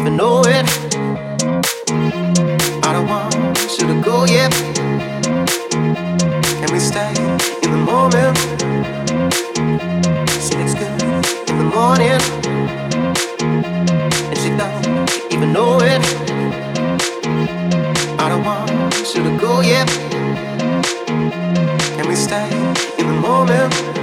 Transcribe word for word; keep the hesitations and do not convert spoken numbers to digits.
even know it. I don't want you to go yet. Can we stay in the moment? She looks good in the morning, and she don't even know it. I don't want you to go yet. Can we stay in the moment?